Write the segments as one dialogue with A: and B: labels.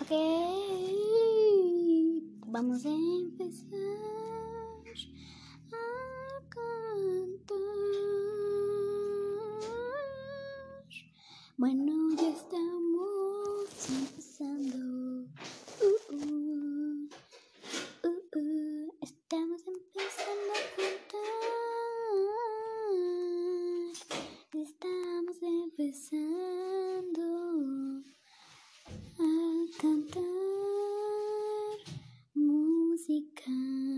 A: Ok, vamos a empezar a cantar. Bueno, ya estamos empezando. Estamos empezando a cantar. Estamos empezando a cantar música,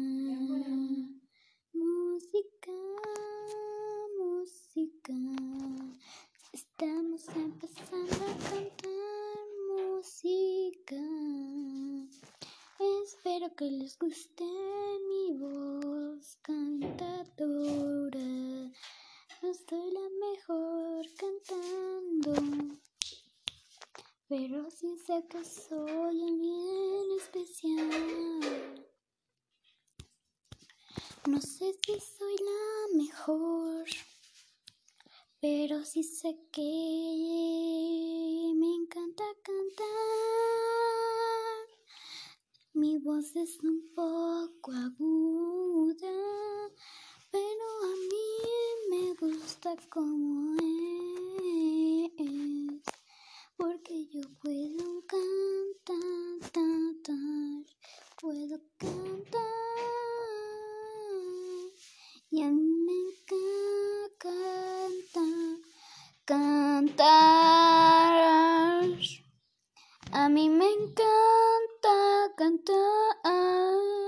A: música, música. Estamos empezando a cantar música. Espero que les guste mi voz cantadora. No soy la mejor cantando, pero sí sé que soy alguien especial. No sé si soy la mejor, pero sí sé que me encanta cantar. Mi voz es un poco aguda, pero a mí me gusta como es, porque yo puedo cantar, puedo cantar, y a mí me encanta cantar. A mí me encanta cantar.